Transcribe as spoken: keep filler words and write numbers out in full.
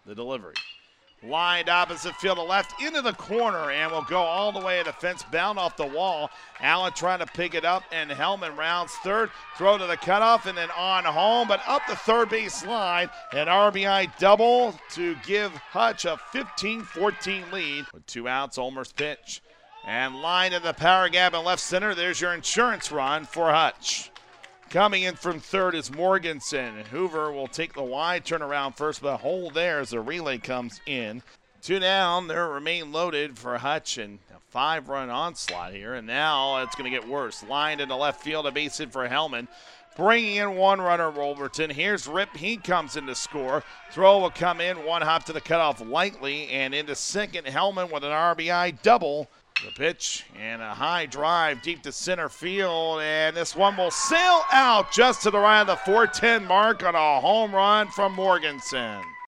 The delivery. Lined opposite field to left into the corner and will go all the way to the fence, bound off the wall. Allen trying to pick it up, and Hellman rounds third. Throw to the cutoff and then on home, but up the third base line. An R B I double to give Hutch a fifteen fourteen lead. With two outs, Olmer's pitch. And line in the power gap in left center. There's your insurance run for Hutch. Coming in from third is Morganson. Hoover will take the wide turnaround first, but a hole there as the relay comes in. Two down, they remain loaded for Hutch, and a five-run onslaught here. And now it's going to get worse. Lined in the left field, a base hit for Hellman. Bringing in one runner, Wolverton. Here's Rip. He comes in to score. Throw will come in. One hop to the cutoff lightly, and into second, Hellman with an R B I double. The pitch and a high drive deep to center field, and this one will sail out just to the right of the four ten mark on a home run from Morganson.